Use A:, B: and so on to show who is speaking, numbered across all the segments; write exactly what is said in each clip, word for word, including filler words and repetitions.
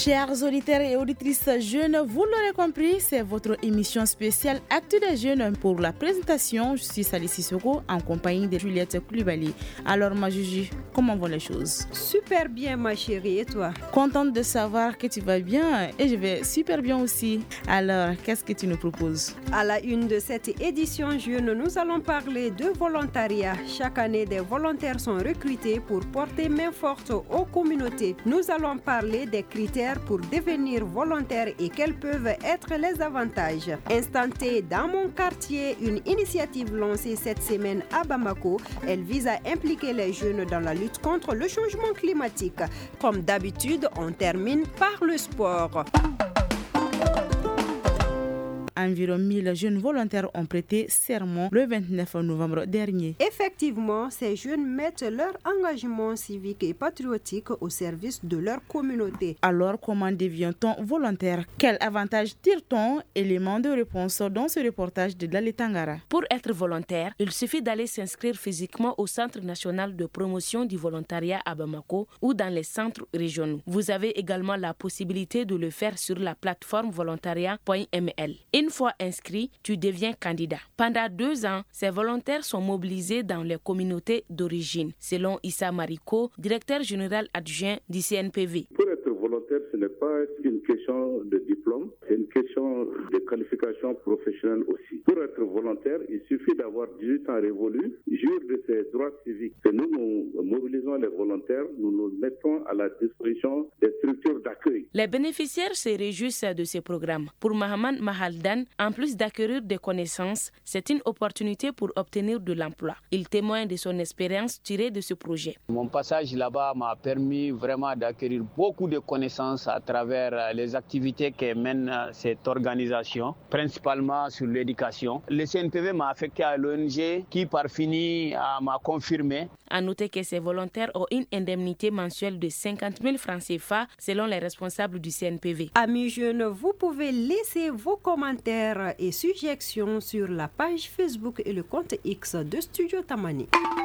A: Chers auditeurs et auditrices jeunes, vous l'aurez compris, c'est votre émission spéciale Actu des jeunes. Pour la présentation, je suis Sali Sissoko en compagnie de Juliette Koulibaly. Alors ma Juju, comment vont les choses?
B: Super bien ma chérie, et toi?
A: Contente de savoir que tu vas bien et je vais super bien aussi. Alors, qu'est-ce que tu nous proposes?
B: À la une de cette édition jeune, nous allons parler de volontariat. Chaque année, des volontaires sont recrutés pour porter main forte aux communautés. Nous allons parler des critères pour devenir volontaire et quels peuvent être les avantages. Instant T dans mon quartier, une initiative lancée cette semaine à Bamako. Elle vise à impliquer les jeunes dans la lutte contre le changement climatique. Comme d'habitude, on termine par le sport.
A: Environ mille jeunes volontaires ont prêté serment le vingt-neuf novembre dernier.
B: Effectivement, ces jeunes mettent leur engagement civique et patriotique au service de leur communauté.
A: Alors, comment devient-on volontaire? Quel avantage tire-t-on? Élément de réponse dans ce reportage de Lale Tangara.
C: Pour être volontaire, il suffit d'aller s'inscrire physiquement au Centre national de promotion du volontariat à Bamako ou dans les centres régionaux. Vous avez également la possibilité de le faire sur la plateforme volontariat point m l. Une fois inscrit, tu deviens candidat. Pendant deux ans, ces volontaires sont mobilisés dans les communautés d'origine, selon Issa Mariko, directeur général adjoint du C N P V.
D: Pour être volontaire, ce n'est pas une question de diplôme, c'est une question de qualification professionnelle aussi. Pour être volontaire, il suffit d'avoir dix-huit ans révolus, jouir de ses droits civiques. Et nous, nous mobilisons les volontaires, nous nous mettons à la disposition des structures d'accueil.
C: Les bénéficiaires se réjouissent de ce programme. Pour Mahaman Mahaldan, en plus d'acquérir des connaissances, c'est une opportunité pour obtenir de l'emploi. Il témoigne de son expérience tirée de ce projet.
E: Mon passage là-bas m'a permis vraiment d'acquérir beaucoup de connaissances à travers les activités que mène cette organisation, principalement sur l'éducation. Le C N P V m'a affecté à l'O N G qui, par fini, m'a confirmé.
C: À noter que ces volontaires ont une indemnité mensuelle de cinquante mille francs C F A selon les responsables du C N P V.
B: Amis jeunes, vous pouvez laisser vos commentaires et suggestions sur la page Facebook et le compte X de Studio Tamani.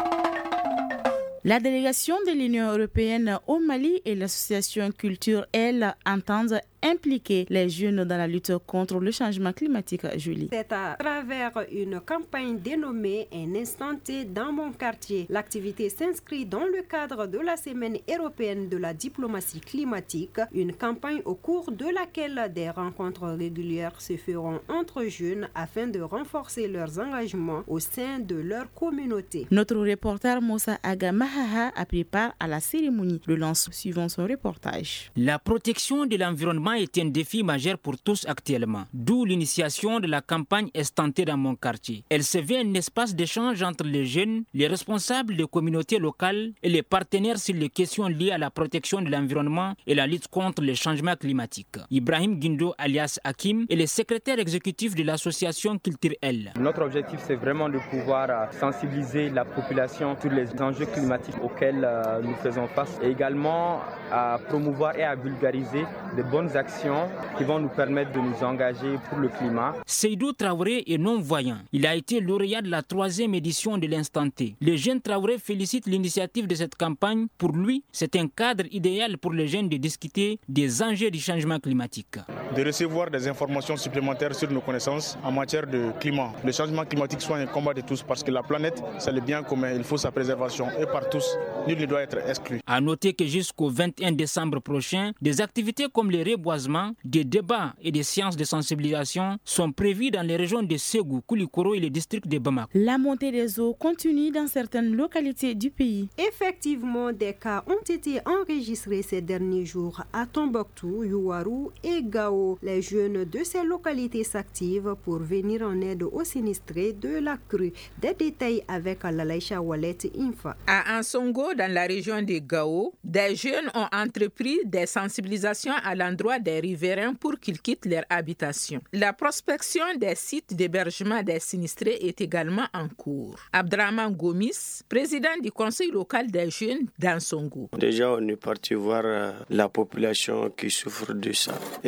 A: La délégation de l'Union européenne au Mali et l'association Culture, elles, entendent impliquer les jeunes dans la lutte contre le changement climatique, Julie.
B: C'est à travers une campagne dénommée Un instant T dans mon quartier. L'activité s'inscrit dans le cadre de la Semaine européenne de la diplomatie climatique, une campagne au cours de laquelle des rencontres régulières se feront entre jeunes afin de renforcer leurs engagements au sein de leur communauté.
A: Notre reporter Moussa Aga Mahaha a pris part à la cérémonie. Le lance suivant son reportage.
F: La protection de l'environnement est un défi majeur pour tous actuellement, d'où l'initiation de la campagne Instant T dans mon quartier. Elle se veut un espace d'échange entre les jeunes, les responsables des communautés locales et les partenaires sur les questions liées à la protection de l'environnement et la lutte contre le changement climatique. Ibrahim Guindo alias Hakim est le secrétaire exécutif de l'association Culture L.
G: Notre objectif, c'est vraiment de pouvoir sensibiliser la population sur les enjeux climatiques auxquels nous faisons face et également à promouvoir et à vulgariser de bonnes actions qui vont nous permettre de nous engager pour le climat.
F: Seydou Traoré est non-voyant. Il a été lauréat de la troisième édition de l'Instant T. Le jeune Traoré félicite l'initiative de cette campagne. Pour lui, c'est un cadre idéal pour les jeunes de discuter des enjeux du changement climatique.
H: De recevoir des informations supplémentaires sur nos connaissances en matière de climat. Le changement climatique soit un combat de tous parce que la planète, c'est le bien commun. Il faut sa préservation et par tous, nul ne doit être exclu.
F: À noter que jusqu'au vingt et un décembre prochain, des activités comme les reboisements, des débats et des séances de sensibilisation sont prévues dans les régions de Ségou, Koulikoro et le district de Bamako.
A: La montée des eaux continue dans certaines localités du pays.
B: Effectivement, des cas ont été enregistrés ces derniers jours à Tombouctou, Youarou et Gao. Les jeunes de ces localités s'activent pour venir en aide aux sinistrés de la crue. Des détails avec Lalaïcha Wallet Infa.
I: À Ansongo, dans la région de Gao, des jeunes ont entrepris des sensibilisations à l'endroit des riverains pour qu'ils quittent leur habitation. La prospection des sites d'hébergement des sinistrés est également en cours. Abdraman Gomis, président du conseil local des jeunes d'Ansongo.
J: Déjà, on est parti voir la population qui souffre de ça. Et on a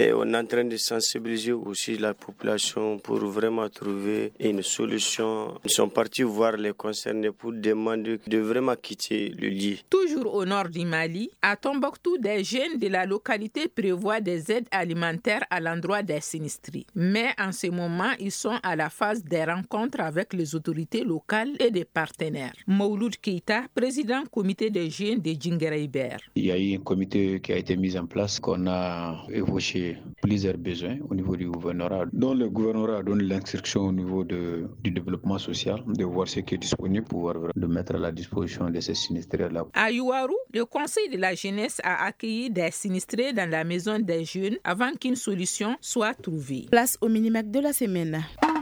J: train de sensibiliser aussi la population pour vraiment trouver une solution. Ils sont partis voir les concernés pour demander de vraiment quitter le lieu.
I: Toujours au nord du Mali, à Tombouctou, des jeunes de la localité prévoient des aides alimentaires à l'endroit des sinistrés. Mais en ce moment, ils sont à la phase des rencontres avec les autorités locales et des partenaires. Mouloud Keita, président comité des jeunes de Djinguera-Iber.
K: Il y a eu un comité qui a été mis en place, qu'on a évoqué plusieurs besoins au niveau du gouvernorat, dont le gouvernorat donne l'instruction au niveau de, du développement social, de voir ce qui est disponible pour pouvoir le mettre à la disposition de ces sinistrés-là.
I: À Youarou, le conseil de la jeunesse a accueilli des sinistrés dans la maison des jeunes avant qu'une solution soit trouvée.
A: Place au Minimac de la semaine.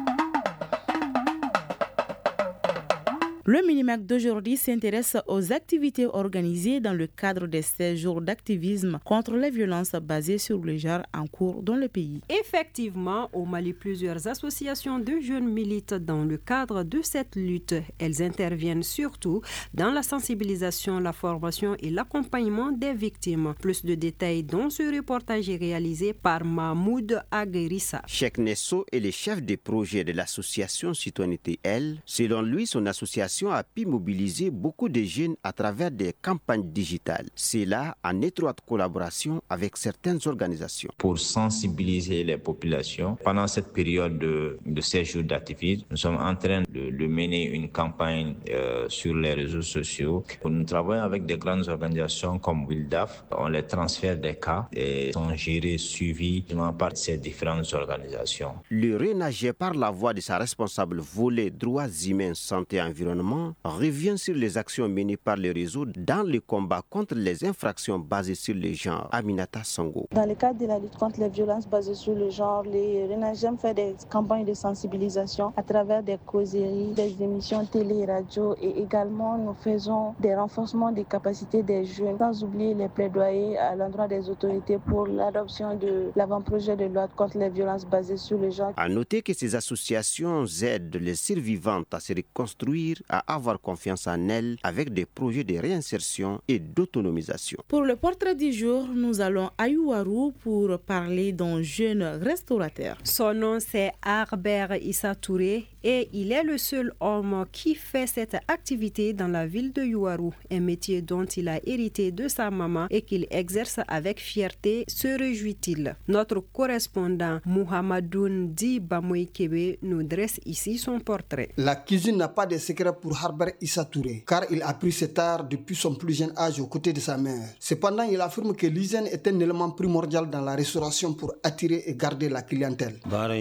A: Le Minimac d'aujourd'hui s'intéresse aux activités organisées dans le cadre des seize jours d'activisme contre les violences basées sur le genre en cours dans le pays.
B: Effectivement, au Mali, plusieurs associations de jeunes militent dans le cadre de cette lutte. Elles interviennent surtout dans la sensibilisation, la formation et l'accompagnement des victimes. Plus de détails dans ce reportage est réalisé par Mahmoud Aguerissa.
L: Cheikh Nesso est le chef des projets de l'association Citoyenneté L. Selon lui, son association a pu mobiliser beaucoup de jeunes à travers des campagnes digitales. C'est là en étroite collaboration avec certaines organisations.
M: Pour sensibiliser les populations, pendant cette période de, de seize jours d'activisme, nous sommes en train de, de mener une campagne euh, sur les réseaux sociaux. Nous travaillons avec des grandes organisations comme Wildaf. On les transfère des cas et sont gérés, suivis par ces différentes organisations.
L: Le RENAGE, par la voix de sa responsable volet droits humains, santé et environnement, revient sur les actions menées par le réseau dans le combat contre les infractions basées sur le genre. Aminata Sango.
N: Dans le cadre de la lutte contre les violences basées sur le genre, les RENAGEM fait des campagnes de sensibilisation à travers des causeries, des émissions télé et radio, et également nous faisons des renforcements des capacités des jeunes, sans oublier les plaidoyers à l'endroit des autorités pour l'adoption de l'avant-projet de loi contre les violences basées sur le genre.
L: À noter que ces associations aident les survivantes à se reconstruire, à avoir confiance en elles avec des projets de réinsertion et d'autonomisation.
A: Pour le portrait du jour, nous allons à Youarou pour parler d'un jeune restaurateur.
B: Son nom c'est Harbert Issa Touré et il est le seul homme qui fait cette activité dans la ville de Youarou, un métier dont il a hérité de sa maman et qu'il exerce avec fierté, se réjouit-il. Notre correspondant Mohamedoun Di Bamoy Kebe nous dresse ici son portrait.
O: La cuisine n'a pas de secret pour Harbert Issa Touré, car il a appris cet art depuis son plus jeune âge aux côtés de sa mère. Cependant, il affirme que l'hygiène est un élément primordial dans la restauration pour attirer et garder la clientèle.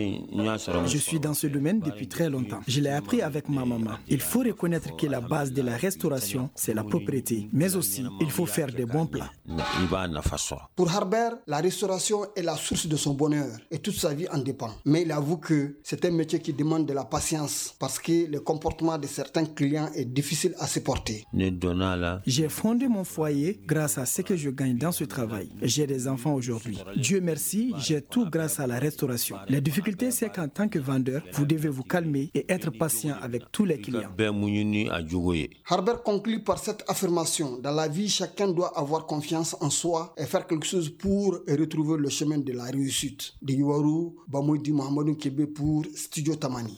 P: Je suis dans ce domaine depuis très longtemps. Je l'ai appris avec ma maman. Il faut reconnaître que la base de la restauration, c'est la propriété, mais aussi il faut faire des bons plats.
O: Pour Harbert, la restauration est la source de son bonheur et toute sa vie en dépend. Mais il avoue que c'est un métier qui demande de la patience parce que le comportement de certains clients est difficile à supporter.
P: J'ai fondé mon foyer grâce à ce que je gagne dans ce travail. J'ai des enfants aujourd'hui. Dieu merci, j'ai tout grâce à la restauration. La difficulté, c'est qu'en tant que vendeur, vous devez vous calmer et être patient avec tous les clients.
O: Harbert conclut par cette affirmation. Dans la vie, chacun doit avoir confiance en soi et faire quelque chose pour retrouver le chemin de la réussite. De Youarou, Bamoudi Mohamedou Kebe pour Studio Tamani.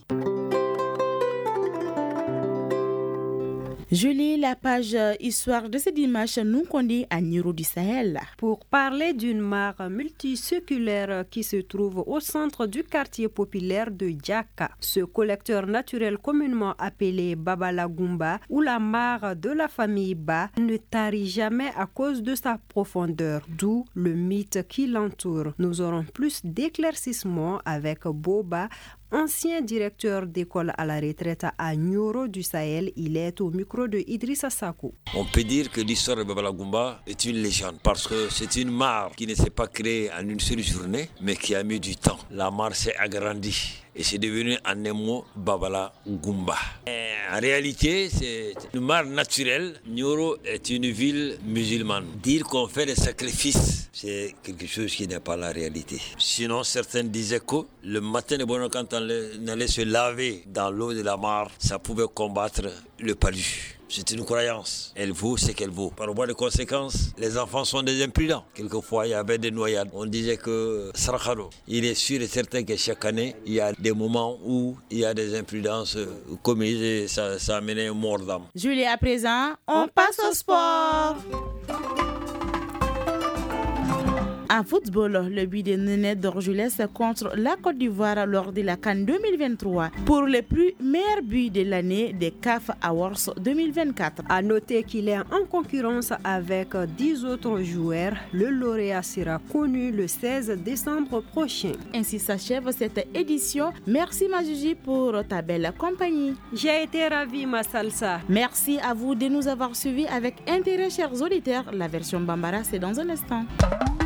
A: Je lis la page Histoire de ce dimanche, nous conduit à Niro du Sahel.
B: Pour parler d'une mare multiséculaire qui se trouve au centre du quartier populaire de Djaka. Ce collecteur naturel communément appelé Babala Goumba ou la mare de la famille Ba ne tarit jamais à cause de sa profondeur, d'où le mythe qui l'entoure. Nous aurons plus d'éclaircissements avec Boba, ancien directeur d'école à la retraite à Nioro du Sahel. Il est au micro de Idrissa Sakou.
Q: On peut dire que l'histoire de Babala Goumba est une légende parce que c'est une mare qui ne s'est pas créée en une seule journée mais qui a mis du temps. La mare s'est agrandie et c'est devenu en un mot Babala Goumba. Et en réalité, c'est une mare naturelle. Nioro est une ville musulmane. Dire qu'on fait des sacrifices, c'est quelque chose qui n'est pas la réalité. Sinon, certains disaient que le matin de bonheur, quand on allait se laver dans l'eau de la mare, ça pouvait combattre le palu. C'est une croyance. Elle vaut ce qu'elle vaut. Par voie de conséquence, les enfants sont des imprudents. Quelquefois, il y avait des noyades. On disait que Sarakalo, il est sûr et certain que chaque année, il y a des moments où il y a des imprudences commises et ça, ça a mené à mort d'âme.
A: Julie, à présent, on passe au sport. En football, le but de Néné d'Orjules contre la Côte d'Ivoire lors de la CAN deux mille vingt-trois pour le plus meilleur but de l'année des C A F Awards deux mille vingt-quatre.
B: À noter qu'il est en concurrence avec dix autres joueurs. Le lauréat sera connu le seize décembre prochain.
A: Ainsi s'achève cette édition. Merci Majuji pour ta belle compagnie.
B: J'ai été ravie ma salsa.
A: Merci à vous de nous avoir suivis avec intérêt, chers auditeurs. La version Bambara, c'est dans un instant.